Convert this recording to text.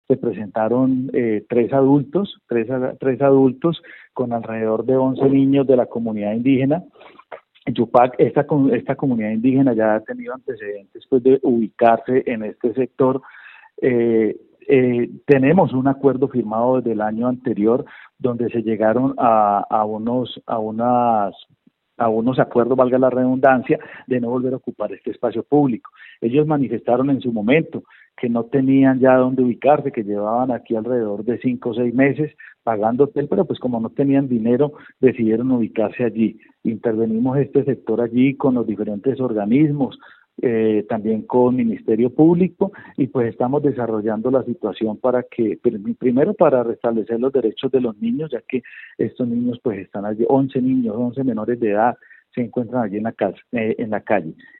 se presentaron tres adultos con alrededor de 11 niños de la comunidad indígena. Yupac, esta comunidad indígena ya ha tenido antecedentes pues, de ubicarse en este sector. Tenemos un acuerdo firmado desde el año anterior donde se llegaron a unos acuerdos, valga la redundancia, de no volver a ocupar este espacio público. Ellos manifestaron en su momento que no tenían ya dónde ubicarse, que llevaban aquí alrededor de 5 o 6 meses pagando hotel, pero pues como no tenían dinero, decidieron ubicarse allí. Intervenimos este sector allí con los diferentes organismos, también con Ministerio Público, y pues estamos desarrollando la situación para que, primero para restablecer los derechos de los niños, ya que estos niños pues están allí, 11 niños, 11 menores de edad, se encuentran allí en la calle.